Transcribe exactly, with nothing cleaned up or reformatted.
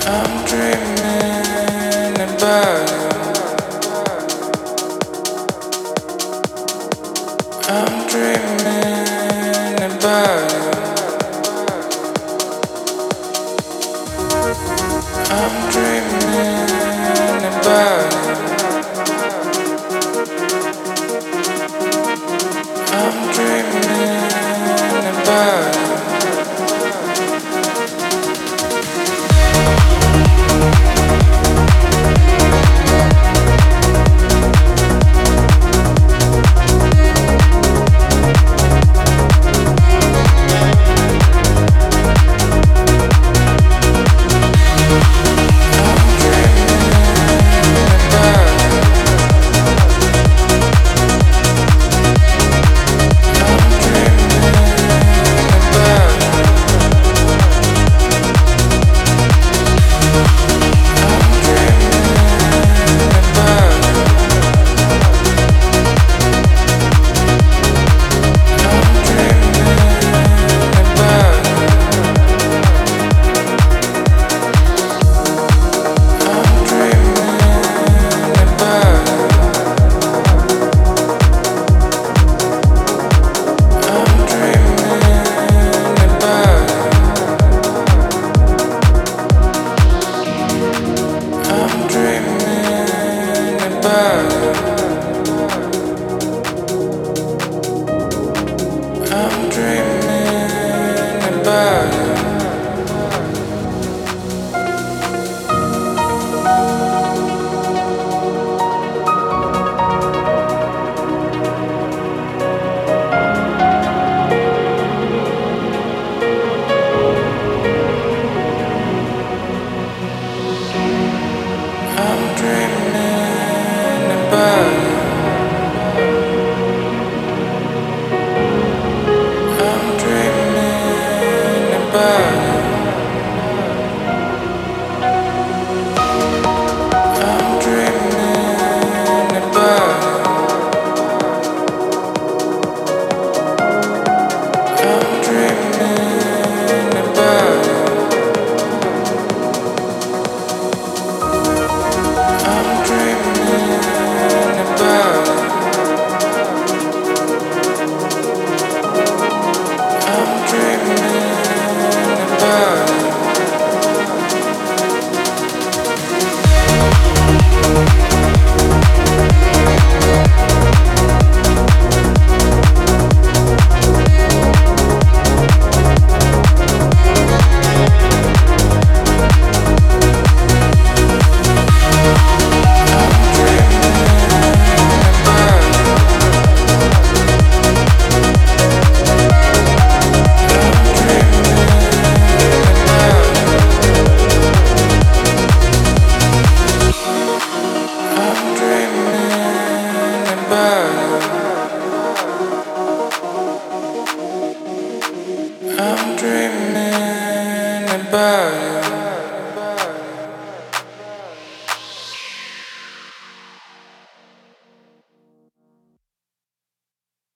I'm dreaming about you. I'm dreaming about you. I'm dreaming about you. I'm dreaming about you. I'm dreaming about you. I'm dreaming about you. I'm dreaming about you. I'm dreaming about you. I'm dreaming about you. I'm dreaming about you. I'm dreaming about you. I'm dreaming about you. I'm dreaming about you.